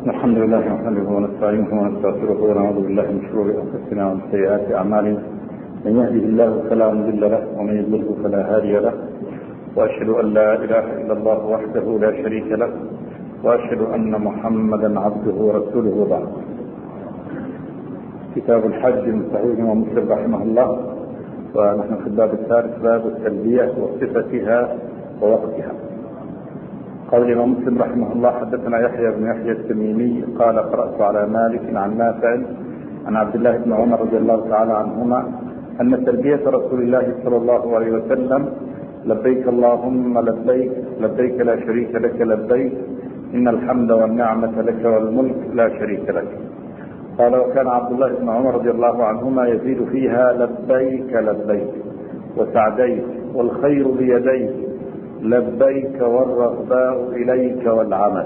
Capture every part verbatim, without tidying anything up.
الحمد لله نحمده ونستعينه ونستغفره ونعوذ بالله من شرور انفسنا ومن سيئات اعمالنا. من يهده الله فلا مضل له ومن يضلله فلا هادي له، واشهد ان لا اله الا الله وحده لا شريك له، واشهد ان محمدا عبده ورسوله. بعد كتاب الحج من صحيح ومسلم رحمه الله، ونحن في الباب الثالث باب التلبيه وصفتها ووقتها. قال الإمام مسلم رحمه الله: حدثنا يحيى بن يحيى التميمي قال: قرأت على مالك عن نافع عن عبد الله بن عمر رضي الله تعالى عنهما أن تلبية رسول الله صلى الله عليه وسلم: لبيك اللهم لبيك لبيك لا شريك لك لبيك إن الحمد والنعمة لك والملك لا شريك لك. قال: وكان عبد الله بن عمر رضي الله عنهما يزيد فيها: لبيك لبيك وسعديك والخير بيديك لبيك والرغباء إليك والعمل.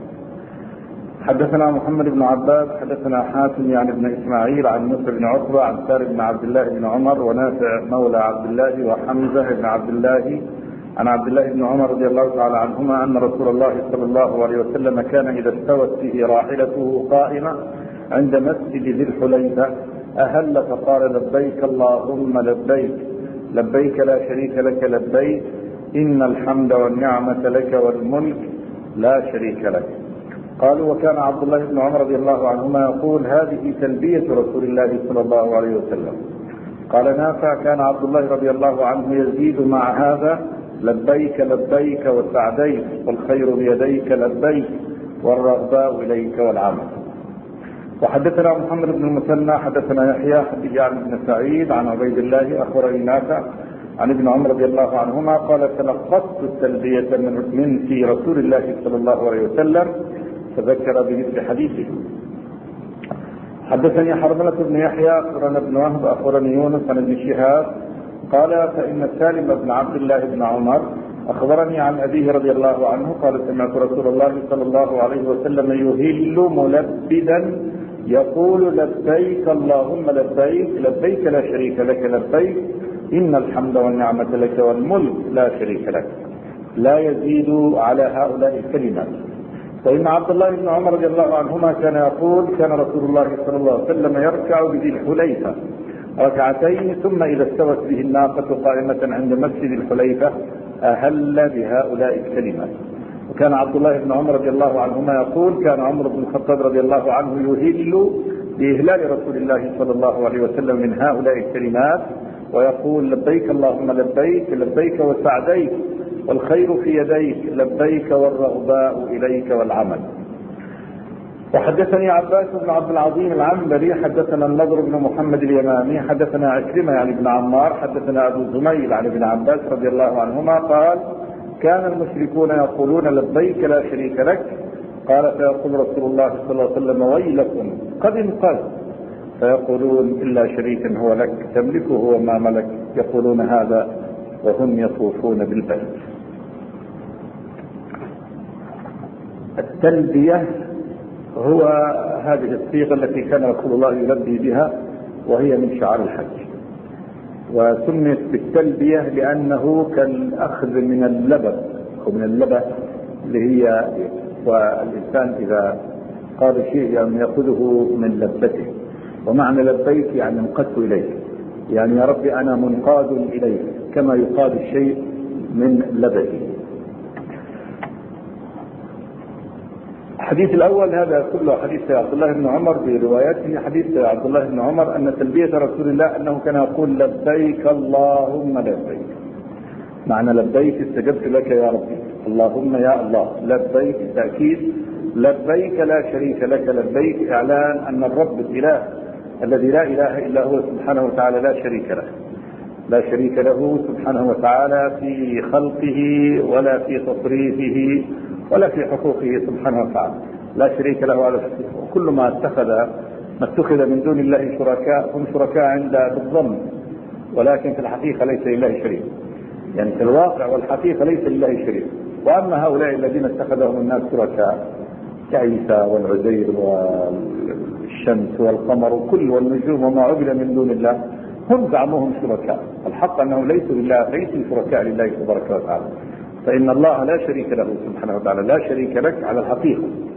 حدثنا محمد بن عباس حدثنا حاتم يعني بن إسماعيل عن موسى بن عقبة عن سالم بن عبد الله بن عمر ونافع مولى عبد الله وحمزة بن عبد الله عن عبد الله بن عمر رضي الله تعالى عنهما أن رسول الله صلى الله عليه وسلم كان إذا استوت به راحلته قائمة عند مسجد ذي الحليفة أهل فقال: لبيك اللهم لبيك لبيك لا شريك لك لبيك إن الحمد والنعمة لك والملك لا شريك لك. قالوا: وكان عبد الله بن عمر رضي الله عنهما يقول: هذه تلبية رسول الله صلى الله عليه وسلم. قال نافع: كان عبد الله رضي الله عنه يزيد مع هذا: لبيك لبيك وسعديك والخير بيديك لبيك والرغباء إليك والعمل. وحدثنا محمد بن المثنى حدثنا يحيى يعني بن سعيد عن عبيد الله أخبرني نافع عن ابن عمر رضي الله عنهما قال: تلقصت التلبية من في رسول الله صلى الله عليه وسلم فذكر بمثل حديثه. حدثني حرملة بن يحيى أخبرنا ابن وهب أخبرني يونس عن ابن شهاب قال: فإن سالم بن عبد الله بن عمر أخبرني عن أبيه رضي الله عنه قال: سمعت رسول الله صلى الله عليه وسلم يهل ملبدا يقول: لبيك اللهم لبيك لبيك لا شريك لك لبيك إن الحمد والنعمة لك والملك لا شريك لك، لا يزيد على هؤلاء الكلمات. فإن عبد الله بن عمر رضي الله عنهما كان يقول: كان رسول الله صلى الله عليه وسلم يركع بذي الحليفة ركعتين ثم إذا استوت به الناقة قائمة عند مسجد الحليفة أهل بهؤلاء الكلمات. وكان عبد الله بن عمر رضي الله عنهما يقول: كان عمر بن الخطاب رضي الله عنه يهل بإهلال رسول الله صلى الله عليه وسلم من هؤلاء الكلمات ويقول: لبيك اللهم لبيك لبيك وسعديك والخير في يديك لبيك والرغباء إليك والعمل. وحدثني عباس بن عبد العظيم العنبري حدثنا النضر بن محمد اليمامي حدثنا عكرمة يعني بن عمار حدثنا أبو زميل عن ابن عباس رضي الله عنهما قال: كان المشركون يقولون: لبيك لا شريك لك. قال: فيقول رسول الله صلى الله عليه وسلم: ويلكم قد انقذ. فيقولون: إلا شريكا هو لك تملكه وما ملك. يقولون هذا وهم يطوفون بالبيت. التلبية هو هذه الصيغة التي كان رسول الله يلبي بها وهي من شعار الحج، وسميت بالتلبية لأنه كالأخذ من اللبن أو من اللبن اللي هي، والإنسان إذا قال شيء يعني يأخذه من لبته. ومعنى لبيك يعني انقدت إليك، يعني يا ربي أنا منقاد إليك كما يقاد الشيء من لبته. الحديث الأول هذا كله حديث عبد الله بن عمر بروايته. حديث عبد الله بن عمر أن تلبية رسول الله أنه كان يقول: لبيك اللهم لبيك. معنى لبيك استجبت لك يا ربي، اللهم يا الله، لبيك تأكيد، لبيك لا شريك لك لبيك إعلان أن الرب الإله الذي لا إله إلا هو سبحانه وتعالى لا شريك له لا شريك له سبحانه وتعالى في خلقه ولا في تصريفه ولا في حقوقه سبحانه وتعالى، لا شريك له على الحقيقة. وكل ما اتخذ ما اتخذ من دون الله شركاء هم شركاء عند بالظن، ولكن في الحقيقة ليس لله شريك، يعني في الواقع والحقيقة ليس لله شريك. وأما هؤلاء الذين اتخذهم الناس شركاء كعيسى والعزير والشمس والقمر وكل والنجوم وما عبد من دون الله هم زعموهم شركاء، الحق أنهم ليسوا لله، ليسوا شركاء لله تبارك وتعالى. فإن الله لا شريك له سبحانه وتعالى، لا شريك لك على الحقيقة.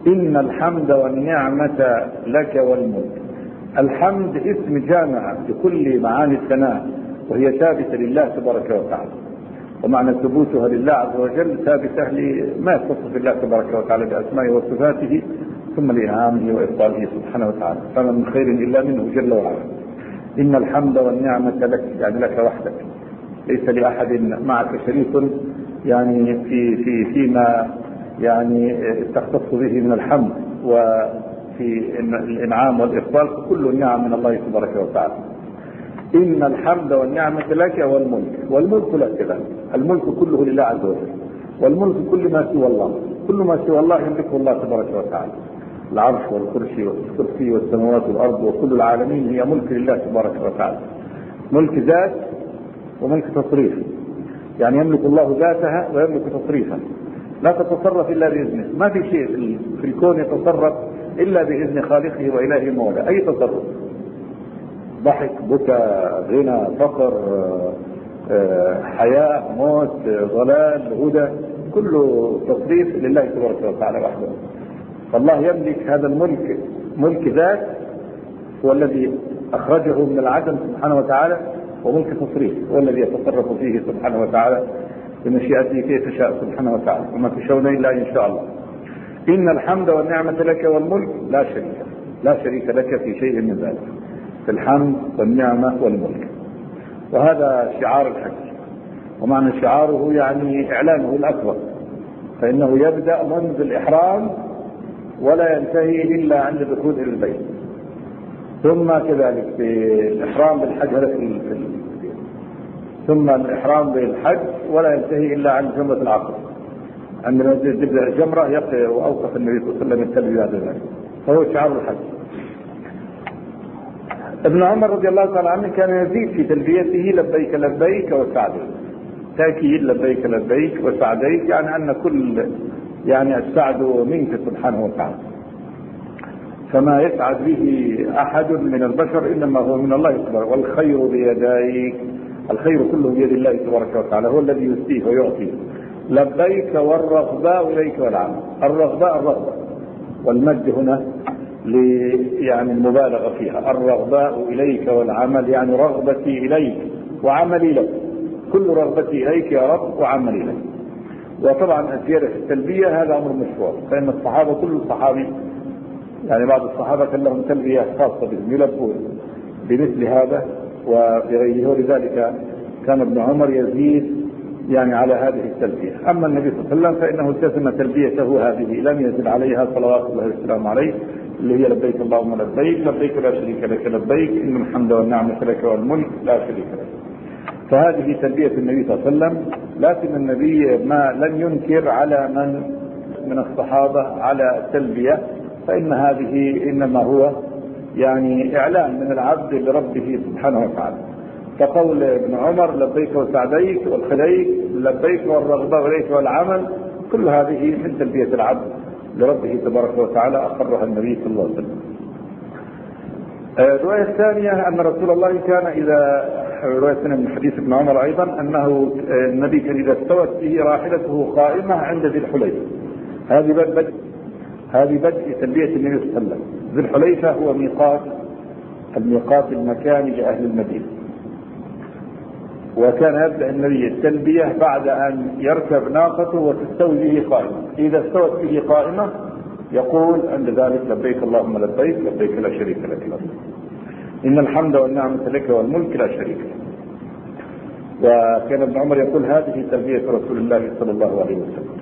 إن الحمد والنعمة لك والملك. الحمد اسم جامع لكل معاني الثناء، وهي ثابتة لله تبارك وتعالى، ومعنى ثبوتها لله عز وجل ثابتة لما يتصف الله تبارك وتعالى بأسمائه وصفاته، ثم لإنعامه وإفضاله سبحانه وتعالى، فما من خير إلا منه جل وعلا. إن الحمد والنعمة لك، يعني لك وحدك، ليس لأحد معك شريك يعني في في فيما يعني تختص به من الحمد وفي الإنعام والإفضال، كل النعم من الله تبارك وتعالى. إن الحمد والنعمة لك والملك، والملك لك كذا، الملك كله لله عز وجل، والملك كل ما سوى الله، كل ما سوى الله يملكه الله تبارك وتعالى، العرش والكرسي والكرسي والسماوات والأرض وكل العالمين هي ملك لله تبارك وتعالى، ملك ذات وملك تصريف، يعني يملك الله ذاتها ويملك تصريفها، لا تتصرف إلا بإذنه، ما في شيء في الكون يتصرف إلا بإذن خالقه وإلهه مولاه، أي تصرف، ضحك، بكى، غنى، فقر، حياة، موت، ضلال، هدى، كله تصريف لله تبارك وتعالى وحده. فالله يملك هذا الملك، ملك ذات هو الذي أخرجه من العدم سبحانه وتعالى، وملك تصريف هو الذي يتصرف فيه سبحانه وتعالى بمشيئته كيف شاء سبحانه وتعالى، وما تشاءون إلا إن شاء الله. إن الحمد والنعمة لك والملك لا شريك لا شريك لك في شيء من ذلك، في الحمد والنعمة والملك. وهذا شعار الحج، ومعنى شعاره يعني إعلانه الأكبر، فإنه يبدأ منذ الإحرام ولا ينتهي إلا عند دخول إلى البيت، ثم كذلك في الإحرام بالحج هذا في ثم الإحرام بالحج ولا ينتهي إلا عند جمرة العقبة، عندما تبدأ الجمرة يقف وأوقف النبي صلى الله عليه وسلم التلبية هذا ذلك، فهو شعار الحج. ابن عمر رضي الله تعالى عنه كان يزيد في تلبيته لبيك لبيك وسعديك، تأكيد لبيك لبيك وسعديك، يعني أن كل يعني السعد منك سبحانه وتعالى، فما يسعد به أحد من البشر إنما هو من الله تبارك، والخير بيديك، الخير كله بيد الله تبارك وتعالى، هو الذي يسديه ويعطيه. لبيك والرغباء إليك والعمل، الرغباء الرغبة، والمد هنا يعني المبالغة فيها، الرغباء إليك والعمل يعني رغبتي إليك وعملي لك، كل رغبتي إليك يا رب وعملي لك. وطبعا الزيادة في التلبية هذا أمر مشروع، فإن الصحابة كل الصحابي يعني بعض الصحابة كان لهم تلبية خاصة بهم يلبون بمثل هذا وبغيره، ولذلك كان ابن عمر يزيد يعني على هذه التلبية. أما النبي صلى الله عليه وسلم فإنه التزم تلبيته هذه، لم يزل عليها صلوات الله والسلام عليه، اللي هي لبيك اللهم لبيك، لبيك لا شريك لك لبيك، إن الحمد والنعمة لك والملك لا شريك لك. فهذه تلبية النبي صلى الله عليه وسلم، لكن النبي ما لم ينكر على من من الصحابة على التلبية، فإن هذه إنما هو يعني إعلان من العبد لربه سبحانه وتعالى، كقول ابن عمر لبيك وسعديك والخليك، لبيك والرغبة إليك والعمل، كل هذه من تلبية العبد لربه تبارك وتعالى أقرها النبي صلى الله عليه وسلم. الرواية الثانية أن رسول الله كان إذا رواية من حديث ابن عمر أيضا أنه النبي كان إذا استوت به راحلته قائمة عند ذي الحليفة، هذه بدء هذه بدء تلبية النبي صلى الله عليه وسلم. ذي الحليفة هو ميقات الميقات المكاني لأهل المدينة، وكان يبدأ النبي التلبية بعد أن يركب ناقته وتستوي به قائمة، إذا استوت به قائمة يقول عند ذلك لبيك اللهم لبيك، لبيك لا شريك لك لبيك، إن الحمد والنعمة لك والملك لا شريك لك. وكان ابن عمر يقول هذه تلبية رسول الله صلى الله عليه وسلم.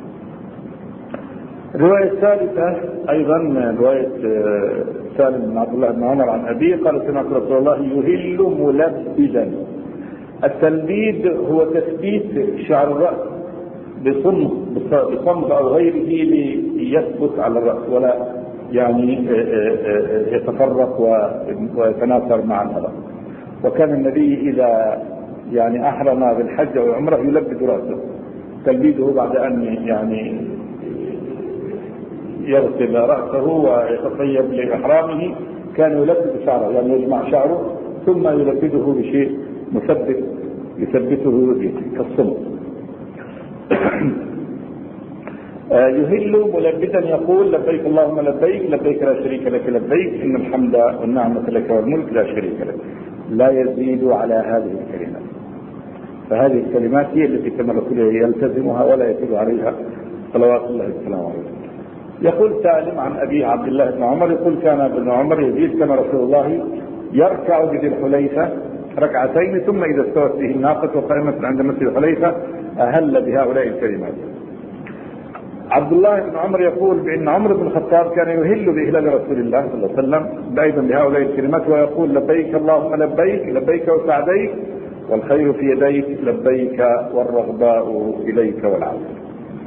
الرواية الثالثة أيضا رواية سالم بن عبد الله بن عمر عن أبيه قال سمعت رسول الله يهل ملبدا. التلبيد هو تثبيت شعر الرأس بصمت بصمت أو غيره ليثبت على الرأس ولا يعني يتفرق ويتناثر مع الهواء. وكان النبي إذا يعني أحرم بالحج أو العمرة يلبد رأسه، تلبيده بعد أن يعني يغسل رأسه ويتطيب لإحرامه كان يلبد شعره، يعني يجمع شعره ثم يلبده بشيء مثبت يثبته كالصمت. يهل ملبدا يقول لبيك اللهم لبيك لبيك لا شريك لك لبيك إن الحمد والنعمة لك والملك لا شريك لك، لا يزيد على هذه الكلمات. فهذه الكلمات هي التي كما رسوله يلتزمها ولا يزيد عليها صلوات الله وسلامه عليه. يقول سالم عن أبيه عبد الله بن عمر يقول كان ابن عمر يزيد كما رسول الله يركع بذي الحليفة ركعتين ثم إذا استوت به الناقة وقائمة عند مسجد الحليفة أهل بهؤلاء الكلمات. عبد الله بن عمر يقول بأن عمر بن الخطاب كان يهل بإهلال رسول الله صلى الله عليه وسلم أيضا بهؤلاء الكلمات ويقول لبيك اللهم لبيك لبيك وسعديك والخير في يديك لبيك والرغباء إليك والعافية.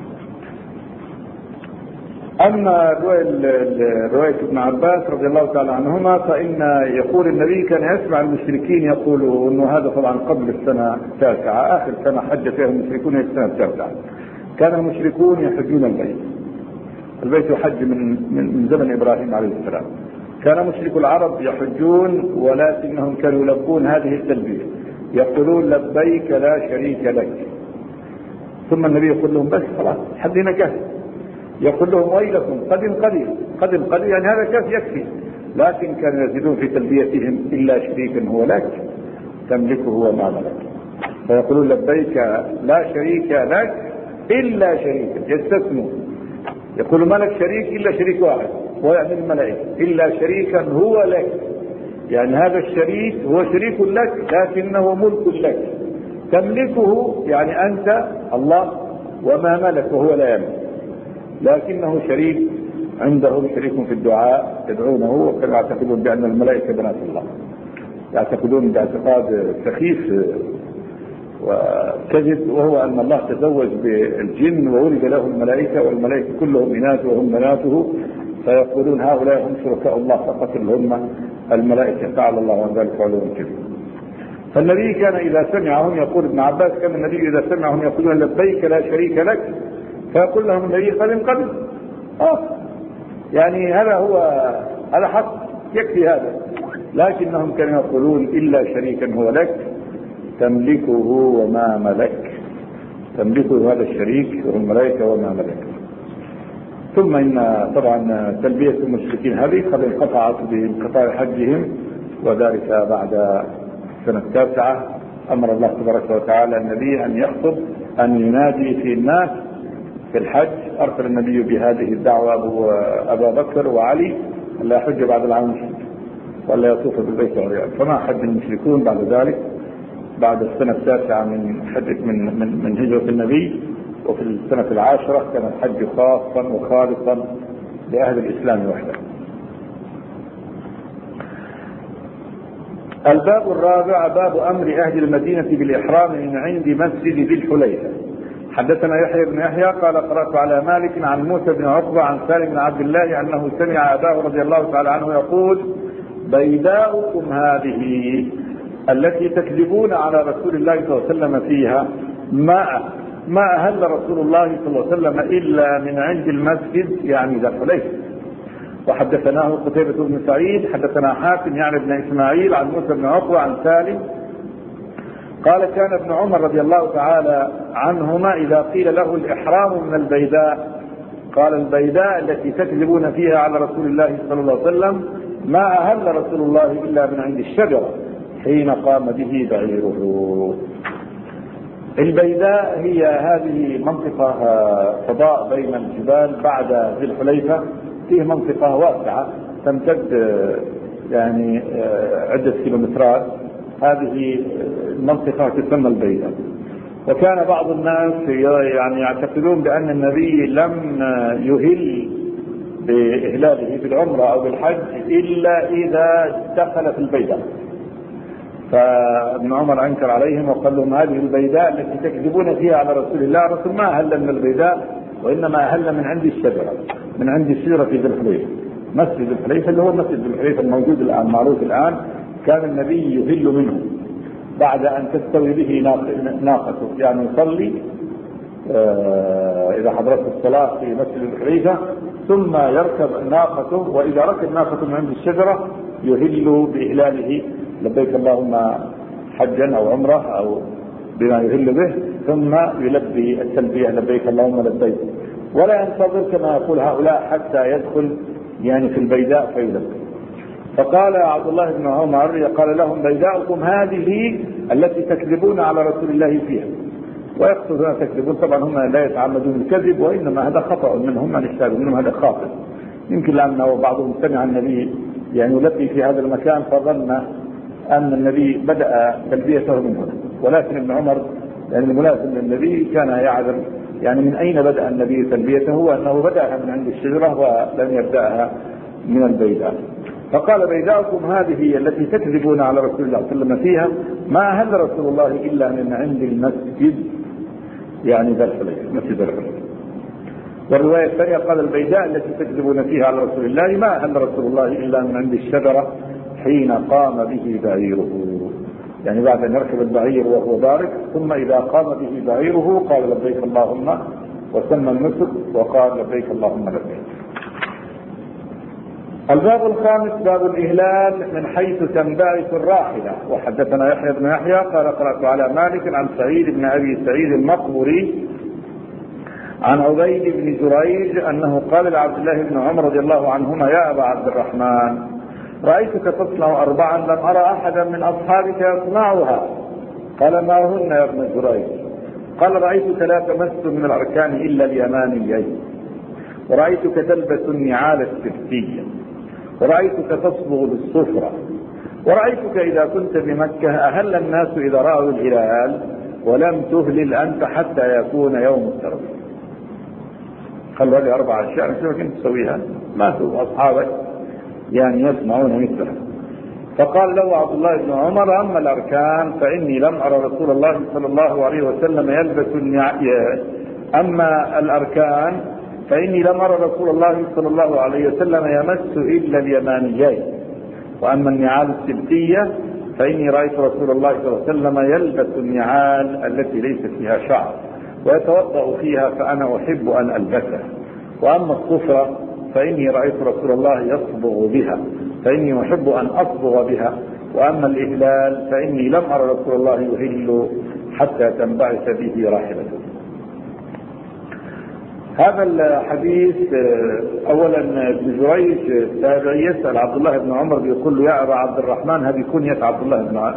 أما رواية ابن عباس رضي الله تعالى عنهما فإن يقول النبي كان يسمع المشركين يقولوا أنه هذا طبعا قبل السنة التاسعة آخر سنة حج فيها المشركون هي السنة التاسعة. كان المشركون يحجون البيت، البيت يحج من من زمن إبراهيم عليه السلام. كان مشرك العرب يحجون ولكنهم كانوا يلبون هذه التلبية يقولون لبيك لا شريك لك. ثم النبي يقول لهم بس خلاص حدنا كهف، يقول لهم ويلكم قد قليل قد قليل يعني هذا كاف يكفي. لكن كانوا يزيدون في تلبيتهم إلا شريكا هو لك تملكه وما ملك، فيقولون لبيك لا شريك لك إلا شريكا، يستثنوا يقول ما لك شريك إلا شريك واحد ويعني الملائكة إلا شريكا هو لك، يعني هذا الشريك هو شريك لك لكنه ملك لك تملكه، يعني أنت الله وما ملك وهو لا يملك، لكنه شريك عندهم شريك في الدعاء يدعونه. وكانوا يعتقدون بأن الملائكة بنات الله، يعتقدون باعتقاد سخيف وكذب، وهو أن الله تزوج بالجن وولد له الملائكة والملائكة كلهم إناث وهم بناته، فيقولون هؤلاء هم شركاء الله فقط اللي هم الملائكة، تعالى الله عن ذلك علوم كبير. فالنبي كان إذا سمعهم يقول ابن عباس كان النبي إذا سمعهم يقولون لبيك لا شريك لك فيقول لهم النبي قبل قبل آه يعني هذا هو هذا حق يكفي هذا، لكنهم كانوا يقولون إلا شريكا هو لك تملكه وما ملك، تملكه هذا الشريك والملائكة وما ملك. ثم إن طبعا تلبية المشركين هذه قد انقطعت بانقطاع حجهم، وذلك بعد السنة التاسعة أمر الله تبارك وتعالى النبي أن يخطب أن ينادي في الناس في الحج. أرسل النبي بهذه الدعوة أبو أبا بكر وعلي ألا يحج بعد العام ولا يطوف بالبيت عريان، فما حج المشركون بعد ذلك بعد السنة التاسعة من حج من من من هجرة النبي. وفي السنة العاشرة كان الحج خاصا وخالصا لأهل الإسلام وحده. الباب الرابع باب أمر أهل المدينة بالإحرام من عند مسجد ذي الحليفة. حدثنا يحيى بن يحيى قال قرأت على مالك عن موسى بن عقبة عن سالم بن عبد الله أنه سمع أباه رضي الله تعالى عنه يقول بيداؤكم هذه التي تكذبون على رسول الله صلى الله عليه وسلم فيها ما ما أهل رسول الله صلى الله عليه وسلم إلا من عند المسجد يعني ذا الحليفة. وحدثناه قتيبة بن سعيد حدثنا حاتم يعني بن إسماعيل عن موسى بن عقبة عن سالم قال كان ابن عمر رضي الله تعالى عنهما إذا قيل له الإحرام من البيداء قال البيداء التي تكذبون فيها على رسول الله صلى الله عليه وسلم ما أهل رسول الله إلا من عند الشجرة حين قام به بعيره. البيداء هي هذه منطقة فضاء بين الجبال بعد ذي الحليفة، فيه منطقة واسعة تمتد يعني عدة كيلومترات، هذه المنطقة تسمى البيداء. وكان بعض الناس يعني يعتقدون بأن النبي لم يهل بإهلاله بالعمرة أو بالحج إلا إذا دخل في البيداء، فابن عمر أنكر عليهم وقال لهم هذه البيداء التي تكذبون فيها على رسول الله، الرسول ما أهل من البيداء وإنما أهل من عند الشجرة من عند الشجرة في ذي الحليفة. مسجد الحليفة اللي هو مسجد الحليفة الموجود الآن معروف الآن كان النبي يهل منه بعد أن تستوي به ناقته، يعني يصلي إذا حضرت الصلاة في مسجد الحليفة ثم يركب ناقته، وإذا ركب ناقته من عند الشجرة يهل بإهلاله لبيك اللهم حجا أو عمرة أو بما يهل به، ثم يلبي التلبية لبيك اللهم لبيك. ولا ينتظر كما يقول هؤلاء حتى يدخل يعني في البيداء فيلبي. فقال عبد الله بن عمر قال لهم بيداؤكم هذه التي تكذبون على رسول الله فيها، ويقصدون تكذبون طبعا هم لا يتعمدون الكذب، وانما هذا خطأ منهم، من اشتغل منهم هذا خاطئ. يمكن لانه بعضهم سمع النبي يعني يلقي في هذا المكان فظن ان النبي بدأ تلبيته من هنا، ولكن ابن عمر يعني الملازم للنبي كان يعلم يعني من اين بدأ النبي تلبيته، وانه بدأها من عند الشجرة ولم يبدأها من البيداء. فقال بيداؤكم هذه التي تكذبون على رسول الله صلى الله عليه وسلم فيها ما هل رسول الله الا من عند المسجد يعني ذا الحليفة، مسجد الحليفة. والرواية الثانية قال البيداء التي تكذبون فيها على رسول الله ما هل رسول الله الا من عند الشجرة حين قام به بعيره، يعني بعد ان يركب البعير وهو بارك، ثم اذا قام به بعيره قال لبيك اللهم وسمى النسك وقال لبيك اللهم لبيك. الباب الخامس باب الإهلال من حيث تنبعث الراحلة. وحدثنا يحيى بن يحيى قال قرأت على مالك عن سعيد بن أبي سعيد المقبري عن عبيد بن جريج أنه قال لعبد الله بن عمر رضي الله عنهما يا أبا عبد الرحمن رأيتك تصنع أربعا لم أرى أحدا من أصحابك يصنعها. قال ما هن يا ابن جريج؟ قال رأيتك لا تمس من الأركان إلا اليمانيين، ورأيتك تلبس النعال السبتية، ورأيتك تصبغ بالصفرة، ورأيتك إذا كنت بمكة أهل الناس إذا رأوا الهلال ولم تهلل أنت حتى يكون يوم التروية. قال هذه أربع أشياء شو كنت تسويها؟ ما سوى أصحابك يعني يسمعون مثلها. فقال له عبد الله بن عمر أما الأركان فإني لم أرى رسول الله صلى الله عليه وسلم يلبس النعال أما الأركان فإني لم أرى رسول الله صلى الله عليه وسلم يمس إلا اليمانيين، وأما النعال السبتية فإني رأيت رسول الله صلى الله عليه وسلم يلبس النعال التي ليس فيها شعر ويتوضأ فيها فأنا أحب أن ألبسها، وأما الصفرة فإني رأيت رسول الله يصبغ بها فإني أحب أن أصبغ بها، وأما الإهلال فإني لم أرى رسول الله يهل حتى تنبعث به راحلته. هذا الحديث اولا ابن جريج تابعي يسأل عبد الله بن عمر بيقول له يا ابا عبد الرحمن، هذه كنية عبد الله بن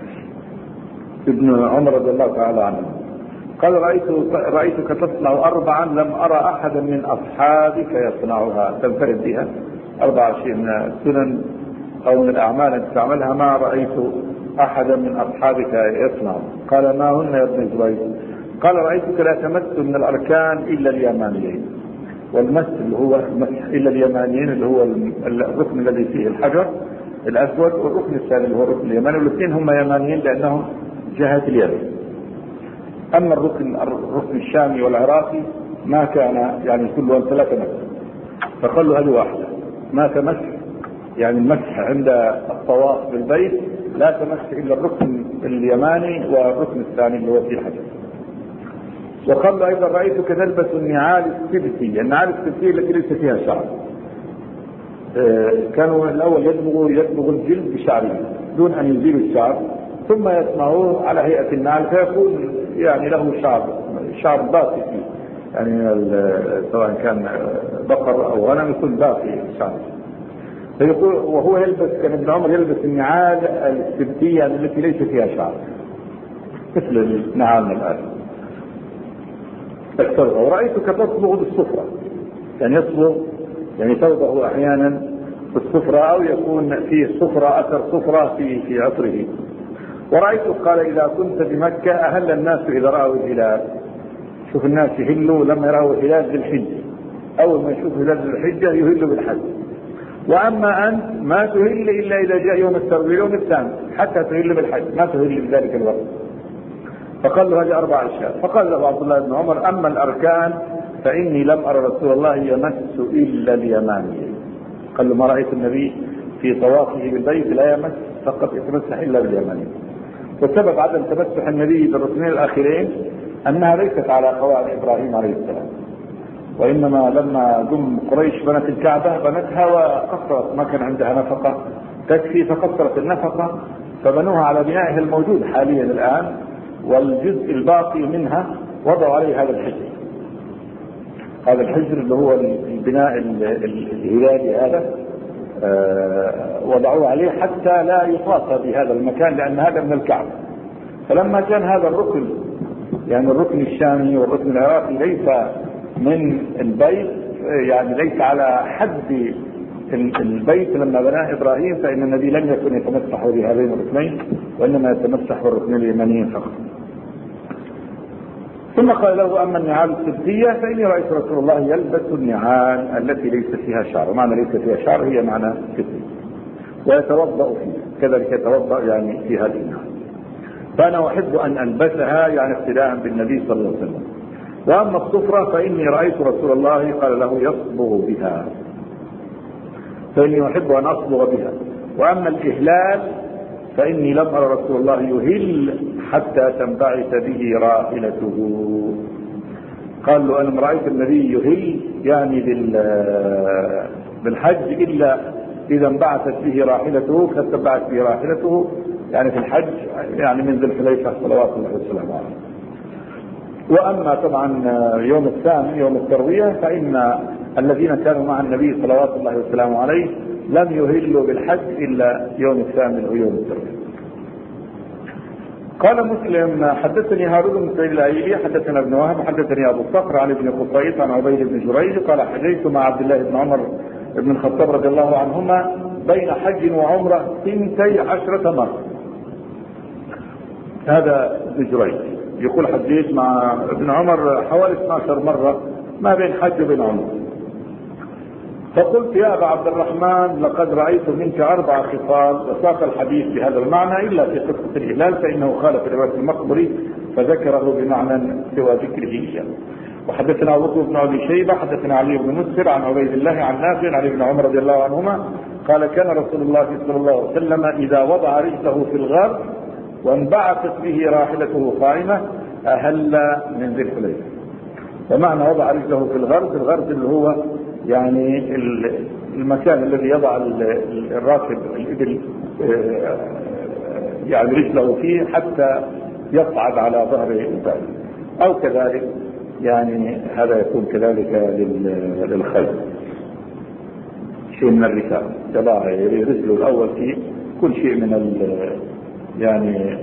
ابن عمر رضي الله تعالى عنه. قال رأيت رأيتك تصنع أربعا لم أرى أحدا من أصحابك يصنعها، تنفرد بها أربع شيء من السنن أو من الأعمال التي تعملها ما رأيت أحدا من أصحابك يصنع. قال ما هن يا ابن جريج؟ قال رأيتك لا تمس من الأركان إلا اليمانيين، والمس اللي هو إلا اليمانيين اللي هو الركن الذي فيه الحجر الأسود، والركن الثاني اللي هو الركن اليماني، والاثنين هم يمانيين لأنهم جهة اليمن. أما الركن الركن الشامي والعراقي ما كان يعني كل ثلاثة لا تمس، فقال له هذه واحدة ما تمس، يعني المسح عند الطواف بالبيت لا تمس إلا الركن اليماني والركن الثاني اللي هو فيه الحجر. وقال ايضا رايتك تلبس النعال السبتيه، النعال السبتيه التي ليس فيها شعر. كانوا الاول يدبغوا يدبغوا الجلد بشعره دون ان يزيلوا الشعر، ثم يصنعوه على هيئه النعال فيكون يعني له شعر شعر باقي فيه، يعني سواء كان بقر او غنم يكون باقي الشعر. فيقول وهو يلبس كان ابن عمر يلبس النعال السبتيه التي ليس فيها شعر مثل نعالنا الان. ورأيتك تصبغ بالصفرة، يعني يصبغ يعني توضع احيانا بالصفرة او يكون فيه صفرة اثر صفرة في في عطره. ورأيتك قال اذا كنت بمكة اهل الناس اذا رأوا الهلال، شوف الناس يهلوا لما يروا الهلال ذي الحجة، اول ما يشوفوا هلال ذي الحجة يهلوا بالحج، واما انت ما تهل الا اذا جاء يوم التروية اليوم الثاني حتى تهل بالحج، ما تهل بذلك الوقت. فقال له هذه أربع أشياء. فقال له عبد الله بن عمر أما الأركان فإني لم أرى رسول الله يمس إلا اليمانيين. قال له ما رأيت النبي في طوافه بالبيت لا يمس فقط يتمسح إلا باليمانيين. وسبب عدم تمسح النبي بالركنين الأخيرين أنها ليست على قواعد إبراهيم عليه السلام، وإنما لما جم قريش بنت الكعبة بنتها وقصرت، ما كان عندها نفقة تكفي فقصرت النفقة فبنوها على بنائها الموجود حاليا الآن، والجزء الباقي منها وضعوا عليه هذا الحجر. هذا الحجر اللي هو البناء الهلالي هذا وضعوه عليه حتى لا يطاف بهذا المكان، لأن هذا من الكعبة. فلما كان هذا الركن يعني الركن الشامي والركن العراقي ليس من البيت، يعني ليس على حد البيت لما بناه ابراهيم، فان النبي لم يكن يتمسح بهذين الركنين وانما يتمسح بالركن اليمني فقط. ثم قال له: اما النعال السبتيه فاني رايت رسول الله يلبس النعال التي ليس فيها شعر. معنى ليس فيها شعر هي معنى سبتيه، ويتوضا فيها كذلك، يتوضا يعني في هذه النعال. فانا احب ان البسها يعني اقتداء بالنبي صلى الله عليه وسلم. واما الصفرة فاني رايت رسول الله قال له يصبغ بها، فاني احب ان اصبغ بها. واما الاهلال فاني لم ارى رسول الله يهل حتى تنبعث به راحلته. قال له: انا ما رايت النبي يهل يعني بالحج الا اذا انبعثت به راحلته، فتنبعث به راحلته يعني في الحج، يعني من ذي الحليفه صلوات الله وسلامه عليه. واما طبعا يوم الثاني يوم الترويه فان الذين كانوا مع النبي صلوات الله وسلامه عليه لم يهلوا بالحج الا يوم الثامن ويوم الترويه. قال مسلم: حدثني هارون بن سعيد الايلي حدثنا ابن وهب حدثني ابو الصقر عن ابن قصيط عن عبيد بن جريج قال: حجيت مع عبد الله بن عمر بن الخطاب رضي الله عنهما بين حج وعمره ثنتي عشرة مرة. هذا ابن جريج يقول: حجيت مع ابن عمر حوالي اثنتي عشرة مرة ما بين حج وبين عمره. فقلت: يا ابا عبد الرحمن لقد رايت منك اربع خصال. وساق الحديث بهذا المعنى الا في قصه الهلال فانه خالف روايه المقبري فذكره بمعنى سوى ذكره اياه. وحدثنا ابو بكر بن ابي شيبه حدثنا علي بن مسهر عن عبيد الله عن نافع عن ابن عمر رضي الله عنهما قال: كان رسول الله صلى الله عليه وسلم اذا وضع رجله في الغار وانبعثت به راحلته قائمه اهل من ذي الحليفه. ومعنى وضع رجله في الغرز، الغرز اللي هو يعني المكان الذي يضع الراكب الابل يعني رجله فيه حتى يصعد على ظهر البعير، او كذلك يعني هذا يكون كذلك للخيل شيء من الركاب، يضع رجله الاول في كل شيء من يعني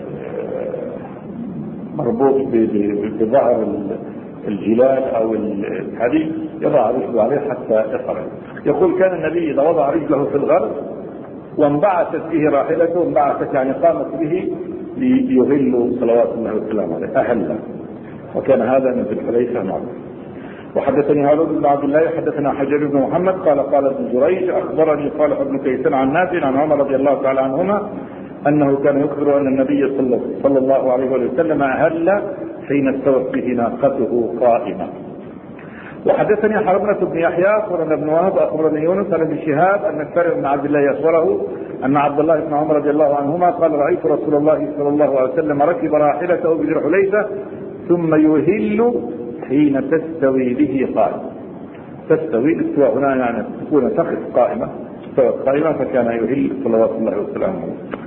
مربوط بظهر الجلال او الحديد، يضع رجله عليه حتى يصعد. يقول: كان النبي اذا وضع رجله في الغرب وانبعثت به راحلته، انبعثت يعني قامت به ليهل صلوات الله وسلامه عليه، اهل. وكان هذا من ذي الحليفه معروف. وحدثني هارون بن عبد الله حدثنا حجر بن محمد قال: قال ابن جريج اخبرني صالح بن كيسان عن نافع عن عمر رضي الله تعالى عنهما انه كان يخبر ان النبي صلى الله عليه وسلم اهل حين استوت به ناقته قائمه. وحدثني حرملة بن يحيى اخبرنا ابن وهب اخبرني يونس عن ابن شهاب ان السائب بن عبد الله اخبره ان عبد الله بن عمر رضي الله عنهما قال: رايت رسول الله صلى الله عليه وسلم ركب راحلته بذي الحليفه ثم يهل حين تستوي به قائمه. تستوي الاستواء هنا يعني تكون تقف قائمه، استوت قائمه فكان يهل صلوات الله وسلامه عليه.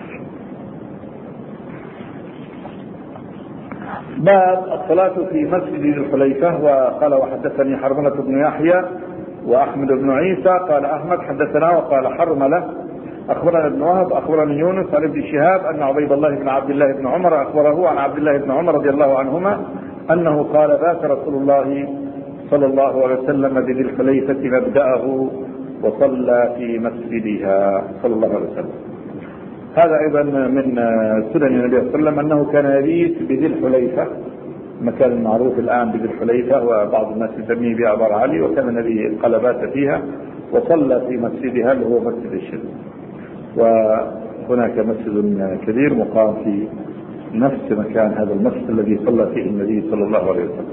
باب الصلاة في مسجد ذي الحليفة. وقال: وحدثني حرملة بن يحيى واحمد بن عيسى قال احمد حدثنا وقال حرملة اخبرنا ابن وهب اخبرني يونس عن ابن شهاب ان عبيد الله بن عبد الله بن عمر اخبره عن عبد الله بن عمر رضي الله عنهما انه قال: بات رسول الله صلى الله عليه وسلم بذي الحليفة مبدأه وصلى في مسجدها صلى الله عليه وسلم. هذا ايضا من سنن النبي صلى الله عليه وسلم انه كان يبيت بذي الحليفه، المكان المعروف الان بذي الحليفه وبعض الناس يسميه بأبار علي، وكان النبي قال بات فيها وصلى في مسجدها اللي هو مسجد الشرك. وهناك مسجد كبير مقام في نفس مكان هذا المسجد الذي صلى فيه النبي صلى الله عليه وسلم.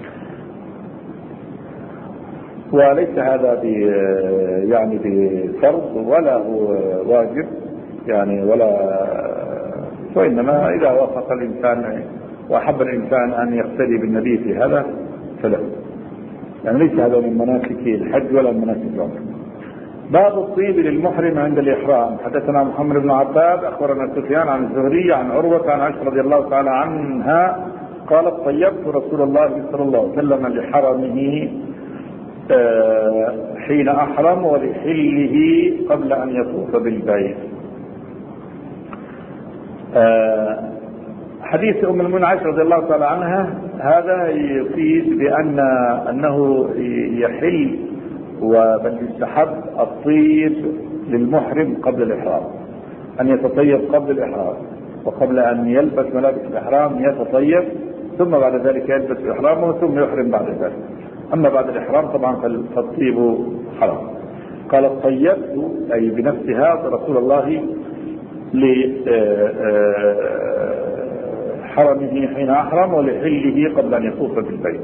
وليس هذا يعني بفرض ولا هو واجب يعني، ولا وإنما إذا وافق الإنسان وأحب الإنسان أن يقتدي بالنبي في هذا فله، يعني ليس هذا من مناسك الحج ولا من مناسك العمر. باب الطيب للمحرم عند الإحرام. حدثنا محمد بن عباد أخبرنا سفيان عن الزهري عن عروة عن عائشة رضي الله تعالى عنها قالت طيبت رسول الله صلى الله عليه وسلم لحرمه حين أحرم ولحله قبل أن يطوف بالبيت. حديث أم المؤمنين عائشة رضي الله تعالى عنها هذا يفيد بأن أنه يحل وبل يستحب الطيب للمحرم قبل الإحرام، أن يتطيب قبل الإحرام، وقبل أن يلبس ملابس الإحرام يتطيب، ثم بعد ذلك يلبس إحرامه ثم يحرم بعد ذلك. أما بعد الإحرام طبعا فالطيب حرام. قال طيبت أي بنفسها رسول الله لحرمه حين أحرم ولحله قبل أن يطوف بالبيت.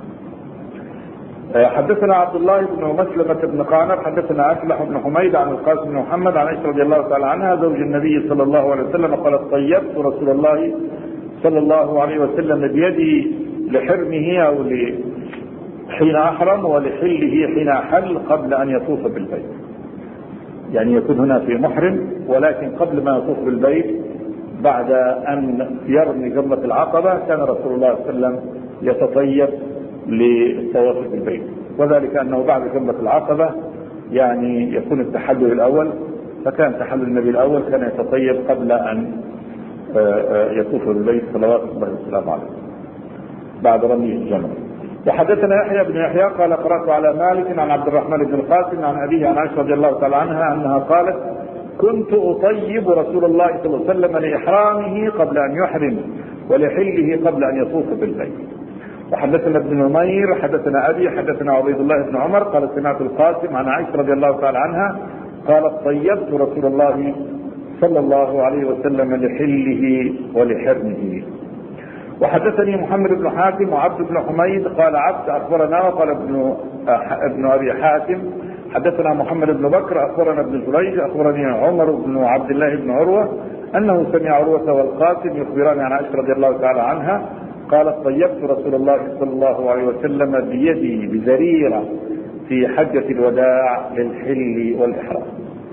حدثنا عبد الله بن مسلمة بن قعنب حدثنا أفلح بن حميد عن القاسم بن محمد عن عائشة رضي الله تعالى عنها زوج النبي صلى الله عليه وسلم قالت طيبت رسول الله صلى الله عليه وسلم بيدي لحرمه أو حين أحرم ولحله حين أحل قبل أن يطوف بالبيت، يعني يكون هنا في محرم ولكن قبل ما يطوف بالبيت بعد أن يرمي جمرة العقبة كان رسول الله صلى الله عليه وسلم يتطيب للطواف بالبيت، وذلك أنه بعد جمرة العقبة يعني يكون التحلل الأول، فكان تحلل النبي الأول كان يتطيب قبل أن يطوف بالبيت صلوات الله وسلامه عليه بعد رمي الجمرة. وحدثنا يحيى بن يحيى قال قرأت على مالك عن عبد الرحمن بن القاسم عن أبيه عن عائشة رضي الله تعالى عنها أنها قالت كنت أطيب رسول الله صلى الله عليه وسلم لإحرامه قبل أن يحرم ولحله قبل أن يطوف بالبيت. وحدثنا ابن نمير حدثنا أبي حدثنا عبيد الله بن عمر قال سمعت القاسم عن عائشة رضي الله تعالى عنها قالت طيبت رسول الله صلى الله عليه وسلم لحله ولحرمه. وحدثني محمد بن حاتم وعبد بن حميد قال عبد أخبرنا وقال ابن ابن أبي حاتم حدثنا محمد بن بكر أخبرنا ابن جريج أخبرني عمر بن عبد الله بن عروة أنه سمع عروة والقاسم يخبران عن عائشة رضي الله تعالى عنها قالت طيبت رسول الله صلى الله عليه وسلم بيدي بزريرة في حجة الوداع للحل والإحرام.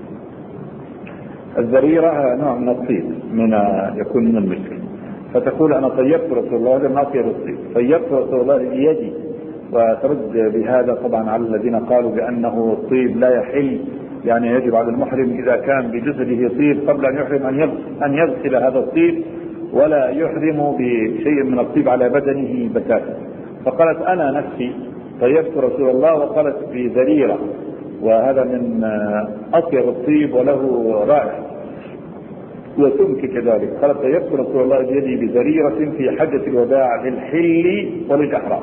الزريرة نوع من الطيب من يكون من المسك، فتقول أنا طيبت رسول الله هذا ما أطيب الطيب، طيبت رسول الله بيدي، وترد بهذا طبعا على الذين قالوا بأنه الطيب لا يحل، يعني يجب على المحرم إذا كان بجسده طيب قبل أن يحرم أن يغسل هذا الطيب ولا يحرم بشيء من الطيب على بدنه بتاتا. فقالت أنا نفسي طيبت رسول الله، وقالت بزريرة وهذا من أطيب الطيب وله رائحة وسمك كذلك. قالت طيبت رسول الله بيدي بزريرة في حجة الوداع للحل وللإحرام،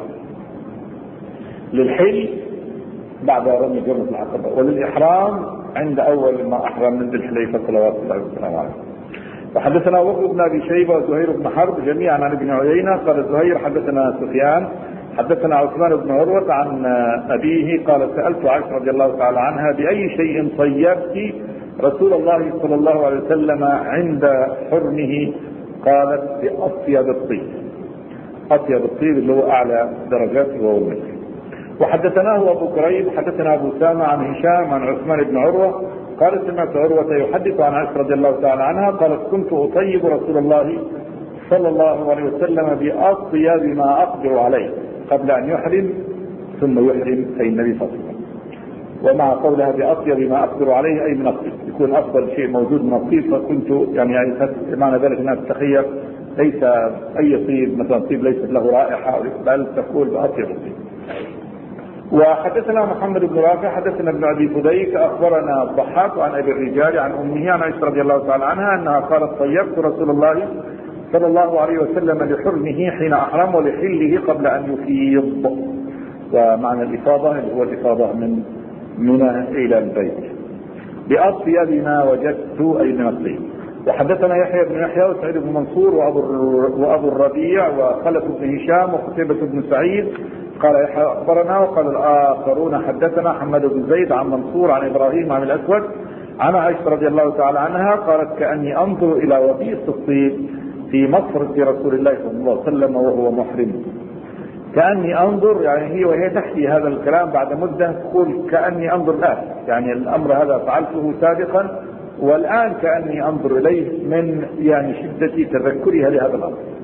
للحل بعد رمي جمرة العقبة، وللإحرام عند أول ما أحرم من ذي الحليفة صلوات الله وسلامه عليه. وحدثنا وفد بن أبي شيبة وزهير بن حرب جميعا عن ابن عيينة قال زهير حدثنا سفيان حدثنا عثمان بن عروة عن أبيه قال سألت عائشة رضي الله تعالى عنها بأي شيء طيبت رسول الله صلى الله عليه وسلم عند حرمه؟ قالت بأطيب الطيب، أطيب الطيب اللي هو أعلى درجاته وهو المسك. وحدثناه أبو كريب حدثنا أبو سامة عن هشام عن عثمان بن عروة قال سمعت عروة يحدث عن عائشة رضي الله تعالى عنها قالت كنت أطيب رسول الله صلى الله عليه وسلم بأطيب ما أقدر عليه قبل أن يحرم ثم يحرم أي النبي صلى الله عليه وسلم. ومع قولها بأطيب ما أقدر عليه أي من الطيب، يكون أفضل شيء موجود من الطيب، فكنت يعني معنى ذلك أنها تتخيل ليس أي طيب مثلا طيب ليست له رائحة بل تقول بأطيب الطيب. وحدثنا محمد بن رافع حدثنا ابن ابي فديك اخبرنا الضحاك عن ابي الرجال عن امه عن عائشه رضي الله تعالى عنها انها قالت طيبت رسول الله صلى الله عليه وسلم لحرمه حين احرم ولحله قبل ان يفيض. ومعنى الافاضه اللي هو الافاضه من منى الى البيت باطيب ما وجدت اي من الطيب. وحدثنا يحيى بن يحيى وسعيد بن منصور وابو وابو الربيع وخلف بن هشام وقتيبة بن سعيد قال يحيى اخبرنا وقال الاخرون حدثنا حماد بن زيد عن منصور عن ابراهيم عن الاسود عن عائشه رضي الله تعالى عنها قالت كاني انظر الى وبيص الطيب في مفرق رسول الله صلى الله عليه وسلم وهو محرم. كاني انظر يعني هي وهي تحكي هذا الكلام بعد مده تقول كاني انظر الان، يعني الامر هذا فعلته سابقا والآن كأني أنظر إليه من يعني شدة تذكرها لهذا الأمر.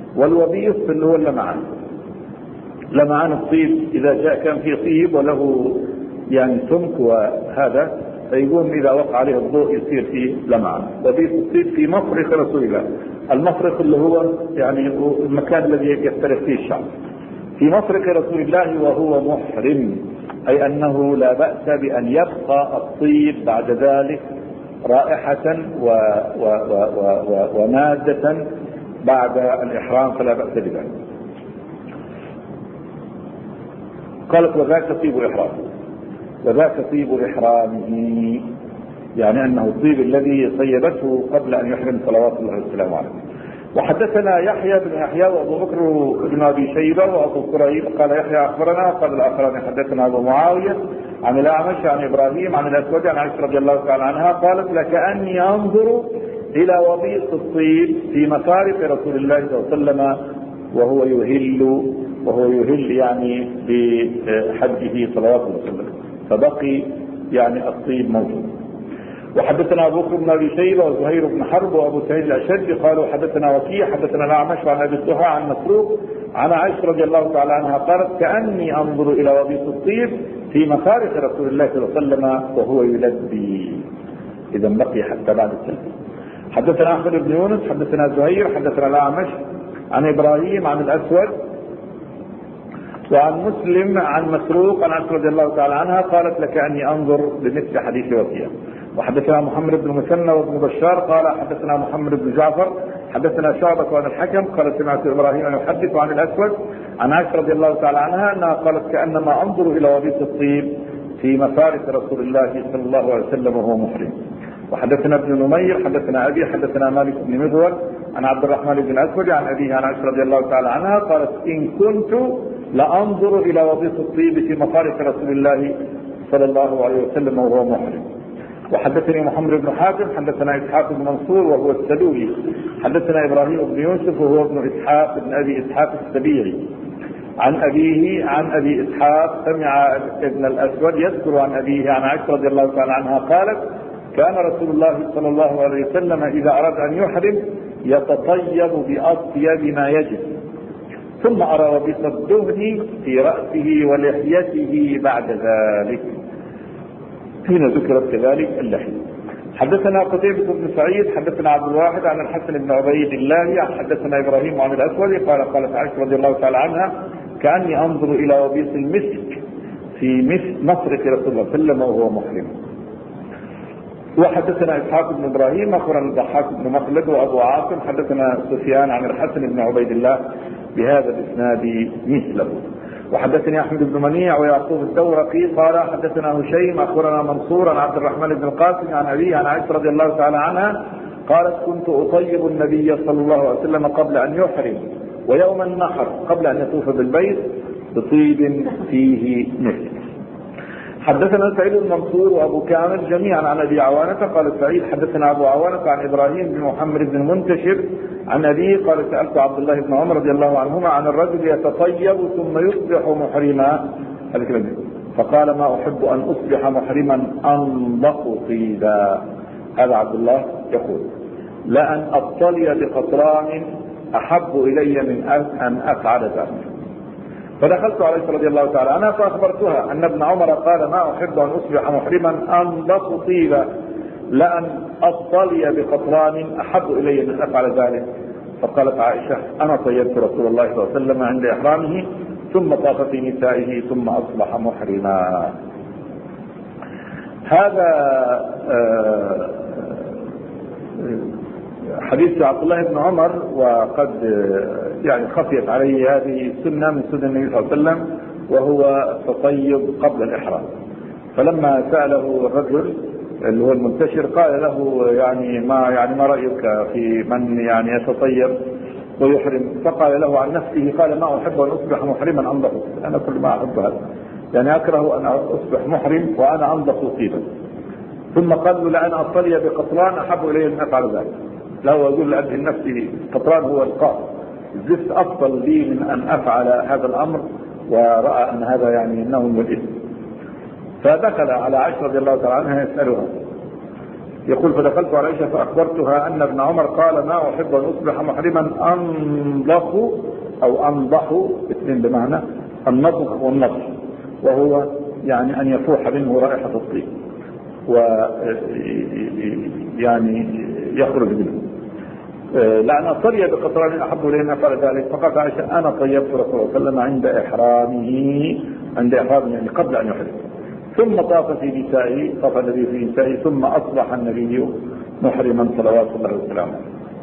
والوبيص اللي هو اللمعان. لمعان الطيب إذا جاء كان فيه طيب وله يعني سمك وهذا فيقوم إذا وقع عليه الضوء يصير فيه لمعان. وبيص الطيب في مفرق رسول الله. المفرق اللي هو يعني المكان الذي يفترق فيه الشعر. في مفرق رسول الله وهو محرم، أي أنه لا بأس بأن يبقى الطيب بعد ذلك رائحة و و و و ومادة بعد الإحرام، فلا بأس بذلك. قالت وذاك طيب إحرامه، وذاك طيب إحرامه، يعني أنه الطيب الذي طيبته قبل أن يحرم صلوات الله وسلامه عليه. وحدثنا يحيى بن يحيى وابو بكر بن ابي شيبه وابو كريب قال يحيى اخبرنا قال الاخران حدثنا ابو معاويه عن الاعمش عن ابراهيم عن الاسود عن عائشه رضي الله تعالى عنها قالت لكاني انظر الى وبيص الطيب في مفارق رسول الله صلى الله عليه وسلم وهو يهل وهو يهل يعني بحجه صلوات الله عليه وسلم، فبقي يعني الطيب موجود. وحدثنا ابو بكر بن ابي شيبه وزهير بن حرب وابو سعيد الاشج قالوا حدثنا وكيع حدثنا الاعمش عن ابي الضحى عن مسروق عن عائشه رضي الله تعالى عنها قالت كاني انظر الى وبيص الطيب في مفارق رسول الله صلى الله عليه وسلم وهو يلبي، اذا بقي حتى بعد التلبيه. حدثنا احمد بن يونس حدثنا زهير حدثنا الاعمش عن ابراهيم عن الاسود وعن مسلم عن مسروق عن عائشه رضي الله تعالى عنها قالت لكاني انظر بمثل حديث وكيع. وحدثنا محمد بن مسنى وابن بشار قال حدثنا محمد بن جعفر حدثنا شعبة عن الحكم قال سمعت ابراهيم يحدث عن الاسود عن عائشه رضي الله تعالى عنها انها قالت كانما انظر الى وبيص الطيب في مفارق رسول الله صلى الله عليه وسلم وهو محرم. وحدثنا ابن نمير حدثنا ابي حدثنا مالك بن مغول عن عبد الرحمن بن الاسود عن ابيه عن عائشه رضي الله تعالى عنها قالت ان كنت لانظر الى وبيص الطيب في مفارق رسول الله صلى الله عليه وسلم وهو محرم. وحدثني محمد بن حاتم حدثنا اسحاق بن منصور وهو السلولي حدثنا ابراهيم بن يوسف وهو ابن اسحاق بن ابي اسحاق السبيعي عن ابيه عن ابي اسحاق سمع ابن الاسود يذكر عن ابيه عن عائشه رضي الله تعالى عنها قالت كان رسول الله صلى الله عليه وسلم اذا اراد ان يحرم يتطيب باطيب ما يجد ثم ارى وبيص الدهن في راسه ولحيته بعد ذلك. هنا ذكرت كذلك اللحية. حدثنا قتيبة بن سعيد حدثنا عبد الواحد عن الحسن بن عبيد الله حدثنا ابراهيم عن الاسود قال قالت عائشة رضي الله تعالى عنها كأني انظر الى وبيص المسك في مفرق رسول الله صلى الله عليه وسلم وهو محرم. وحدثنا اسحاق بن ابراهيم اخبرنا الضحاك بن مخلد وابو عاصم حدثنا سفيان عن الحسن بن عبيد الله بهذا الاسناد مثله. وحدثني احمد بن منيع ويعقوب الدورقي قال حدثنا هشيم اخبرنا منصور عن عبد الرحمن بن القاسم عن ابيه عن عائشه رضي الله تعالى عنها قالت كنت اطيب النبي صلى الله عليه وسلم قبل ان يحرم ويوم النحر قبل ان يطوف بالبيت بطيب فيه مسك. حدثنا سعيد بن منصور وابو كامل جميعا عن ابي عوانه قال سعيد حدثنا ابو عوانه عن ابراهيم بن محمد بن المنتشر عن ابيه قال سالت عبد الله بن عمر رضي الله عنهما عن الرجل يتطيب ثم يصبح محرما فقال ما احب ان اصبح محرما انضق طيبا. هذا عبد الله يقول لان اطلي بقطران احب الي من ان افعل ذلك. فدخلت عليه رضي الله تعالى عنها فاخبرتها ان ابن عمر قال ما احب ان اصبح محرما انضق طيبا لان اطلي بقطران احب الي من افعل ذلك. فقالت عائشه انا طيبت رسول الله صلى الله عليه وسلم عند احرامه ثم طاف في نسائه ثم اصبح محرما. هذا حديث عبد الله بن عمر وقد يعني خفيت عليه هذه السنه من سنن النبي صلى الله عليه وسلم وهو التطيب قبل الاحرام. فلما ساله الرجل اللي هو المنتشر قال له يعني ما يعني ما رايك في من يعني يتطيب ويحرم؟ فقال له عن نفسه قال ما احب ان اصبح محرما انضق. انا كل ما احب هذا يعني اكره ان اصبح محرم وانا انضق طيبا. ثم قال له لان اطلي بقطران احب الي من افعل ذلك. لا اقول لأجل نفسي قطران هو القاء الزفت افضل لي من ان افعل هذا الامر، وراى ان هذا يعني انه من الاثم. فدخل على عائشه رضي الله تعالى عنها يسالها يقول فدخلت على عائشة فأخبرتها أن ابن عمر قال ما أحب أن أصبح محرما أنضخ أو أنضح اثنين بمعنى النضخ والنضح، وهو يعني أن يفوح منه رائحة الطيب ويعني يخرج منه. لأن أصلي بقطران أحب إليه أن أفعل ذلك. فقالت عائشة أنا طيبت رسول الله صلى الله عليه وسلم عند إحرامه، عند إحرامه يعني قبل أن يحرم، ثم طاف في نسائه، طاف النبي في نسائه، ثم أصبح النبي محرما صلوات الله وسلامه.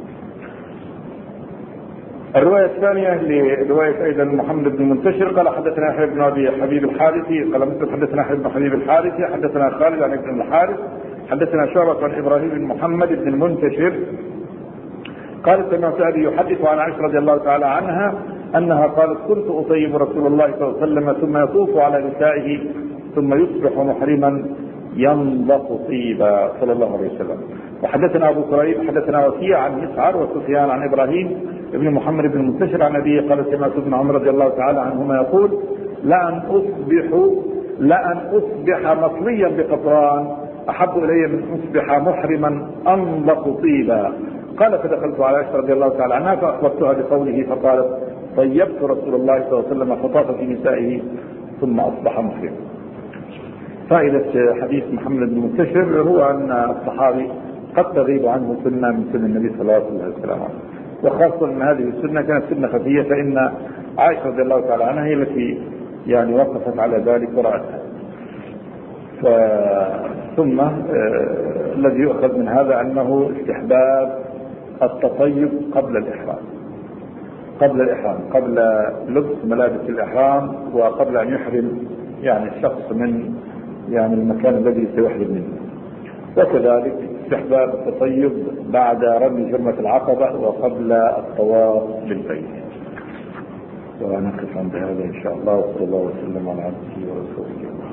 الرواية الثانية لرواية أيضا محمد بن منتشر قال حدثنا يحيى بن أبي حبيب الحارثي قال مثل حدثنا يحيى بن حبيب الحارثي حدثنا خالد عن ابن الحارث حدثنا شعبة عن إبراهيم بن محمد بن المنتشر قال سمعت أبي يحدث عن عائشة رضي الله تعالى عنها أنها قالت كنت أطيب رسول الله صلى الله عليه وسلم ثم يطوف على نسائه ثم يصبح محرما ينضخ طيبا صلى الله عليه وسلم. وحدثنا أبو كريب حدثنا وكيع عن مسعر وسفيان عن إبراهيم ابن محمد بن المنتشر عن أبيه قال سمعت ابن عمر رضي الله تعالى عنهما يقول لأن أصبح لأن أصبح مطليا بقطران أحب إلي من أصبح محرما أنضخ طيبا. قال فدخلت على عائشة رضي الله تعالى عنها فأخبرتها بقوله فقالت طيبت رسول الله صلى الله عليه وسلم فطاف في نسائه ثم أصبح محرما. فائدة حديث محمد بن منتشر هو أن الصحابي قد تغيب عنه سنة من سنة النبي صلى الله عليه وسلم، وخاصة أن هذه السنة كانت سنة خفية، فإن عائشة رضي الله تعالى عنها هي التي يعني وقفت على ذلك ورأتها. ثم آه الذي يؤخذ من هذا أنه استحباب التطيب قبل الإحرام، قبل الإحرام قبل لبس ملابس الإحرام وقبل أن يحرم يعني الشخص من يعني المكان الذي سيحرم منه. وكذلك استحباب التطيب بعد رمي جمرة العقبة وقبل الطواف بالبيت. ونقف عند هذا إن شاء الله، وصلى الله وسلم على عبده ورسوله.